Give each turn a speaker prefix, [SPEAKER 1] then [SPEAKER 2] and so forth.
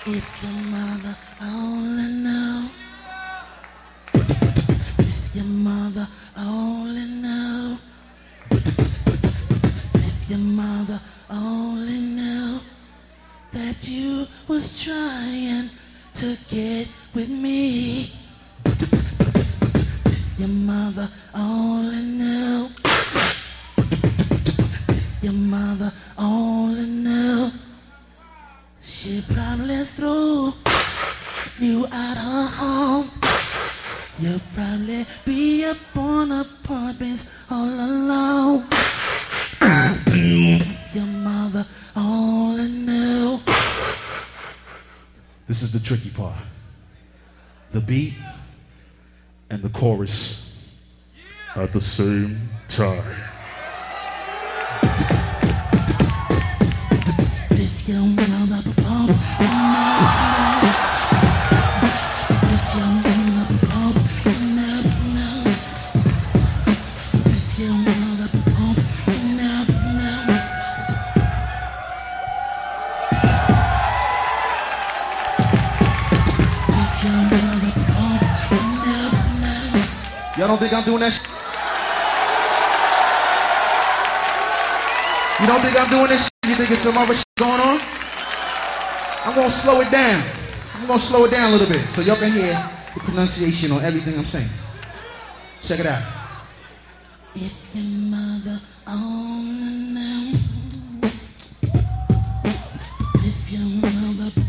[SPEAKER 1] If your mother only knew. If your mother only knew. If your mother only knew that you was trying to get with me. If your mother only knew. If your mother only knew. She probably threw you out her home. You'll probably be up on apartments all alone. Your mother only knew.
[SPEAKER 2] This is the tricky part. The beat and the chorus at the same time.
[SPEAKER 1] If your mother if your mother if your mother
[SPEAKER 2] Y'all don't think I'm doing that shit? You don't think I'm doing this shit? You think it's some other shit going on? I'm gonna slow it down. I'm gonna slow it down a little bit so y'all can hear the pronunciation on everything I'm saying. Check it out.
[SPEAKER 1] If your mother only knew. If your mother